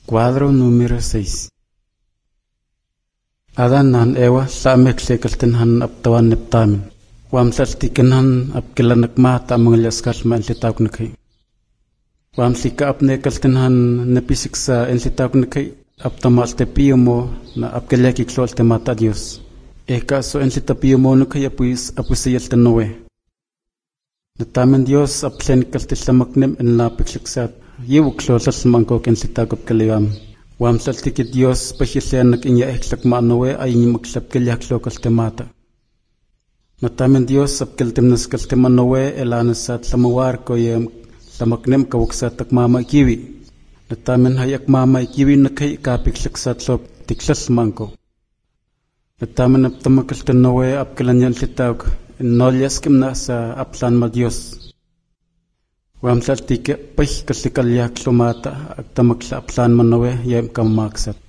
Cuadro número 6. Adan nan ewa samek sekaltinhan aptawan neptamin. Wamsaltikinhan apkilanak mata mangalyaskas maanlitawak nakay. Wamsika apnekaltinhan napisiksa enlitawak nakay aptamal tepiyo mo na apkilakiksol temata Dios. Eka so enlitapiyo mo nakay apusayal tanawe. Natamin Dios aplenikkaltislamaknim enlapiksiksat. Yiwuksosas mangkok enlitawak kaliwam. Wamsaltikit Dios pasisianak inya eksak maanawe ay maksap kalyaksokal temata. Natamin Dios apkeltimnas kaltemanawe elanasat lamawar ko yam lamaknem kawaksatak mama kiwi. Natamin hayak mama kiwi nakay kapiksaksat lop tiksas mangko. Natamin aptamakaltanawe apkelanyan litawak inolyas kimna sa aplan ma Dios. Wamsaltika pay kasikalyak lumata agtamaksa aplan manawe yam kamaksat.